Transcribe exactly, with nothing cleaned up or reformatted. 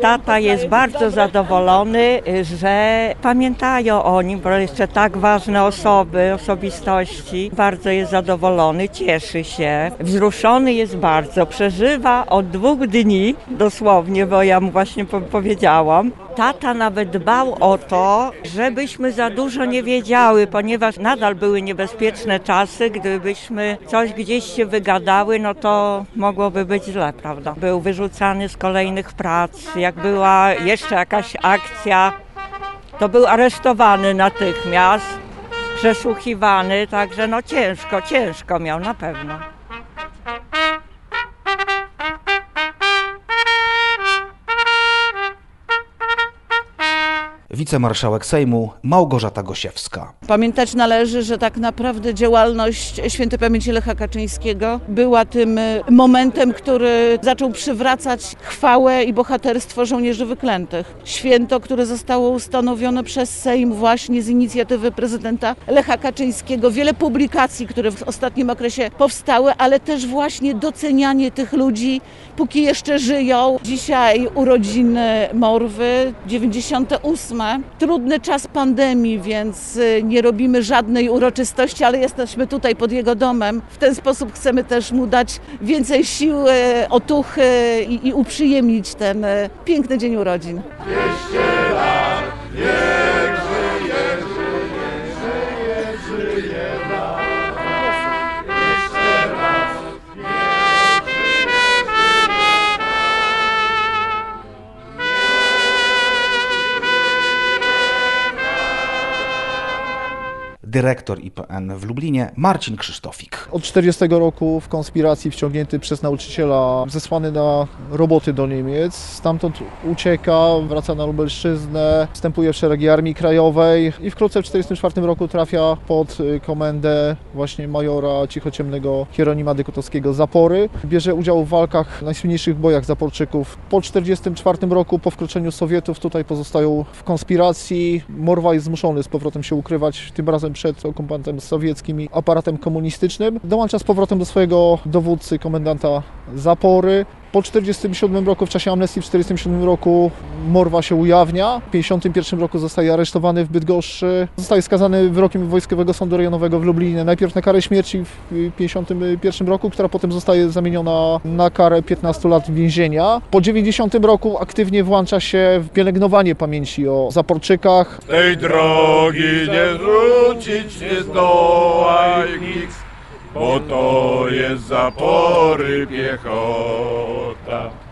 tata jest bardzo zadowolony, że pamiętają o nim, bo jeszcze tak ważne osoby, osobistości. Bardzo jest zadowolony, cieszy się, wzruszony jest bardzo, przeżywa od dwóch dni dosłownie, bo ja mu właśnie powiedziałam. Tata nawet dbał o to, żebyśmy za dużo nie wiedziały, ponieważ nadal były niebezpieczne czasy. Gdybyśmy coś gdzieś się wygadały, no to mogłoby być źle, prawda? Był wyrzucany z kolejnych prac. Jak była jeszcze jakaś akcja, to był aresztowany natychmiast, przesłuchiwany, także no ciężko, ciężko miał na pewno. Wicemarszałek Sejmu Małgorzata Gosiewska. Pamiętać należy, że tak naprawdę działalność świętej pamięci Lecha Kaczyńskiego była tym momentem, który zaczął przywracać chwałę i bohaterstwo żołnierzy wyklętych. Święto, które zostało ustanowione przez Sejm właśnie z inicjatywy prezydenta Lecha Kaczyńskiego. Wiele publikacji, które w ostatnim okresie powstały, ale też właśnie docenianie tych ludzi, póki jeszcze żyją. Dzisiaj urodziny Morwy, dziewięćdziesiąte ósme. Trudny czas pandemii, więc nie robimy żadnej uroczystości, ale jesteśmy tutaj pod jego domem. W ten sposób chcemy też mu dać więcej sił, otuchy i, i uprzyjemnić ten piękny dzień urodzin. dwieście lat, niech żyje, żyje, żyje, żyje nam. Jeszcze raz, niech żyje, żyje nam. Dyrektor I P N w Lublinie Marcin Krzysztofik. Od czterdziestego roku w konspiracji wciągnięty przez nauczyciela, zesłany na roboty do Niemiec. Stamtąd ucieka, wraca na Lubelszczyznę, wstępuje w szeregi Armii Krajowej i wkrótce w czterdziestym czwartym roku trafia pod komendę właśnie majora cichociemnego Hieronima Dykotowskiego Zapory. Bierze udział w walkach, najsłynniejszych bojach Zaporczyków. Po czterdziestym czwartym roku, po wkroczeniu Sowietów, tutaj pozostają w konspiracji. Morwa jest zmuszony z powrotem się ukrywać, tym razem przed okupantem sowieckim i aparatem komunistycznym. Dołącza z powrotem do swojego dowódcy, komendanta Zapory. Po czterdziestym siódmym roku, w czasie amnestii w czterdziestym siódmym roku Morwa się ujawnia. W pięćdziesiątym pierwszym roku zostaje aresztowany w Bydgoszczy. Zostaje skazany wyrokiem Wojskowego Sądu Rejonowego w Lublinie. Najpierw na karę śmierci w pięćdziesiątym pierwszym roku, która potem zostaje zamieniona na karę piętnastu lat więzienia. Po dziewięćdziesiątym roku aktywnie włącza się w pielęgnowanie pamięci o Zaporczykach. Tej drogi nie zwrócić nie zdoła nikt, bo to jest Zapory piechota.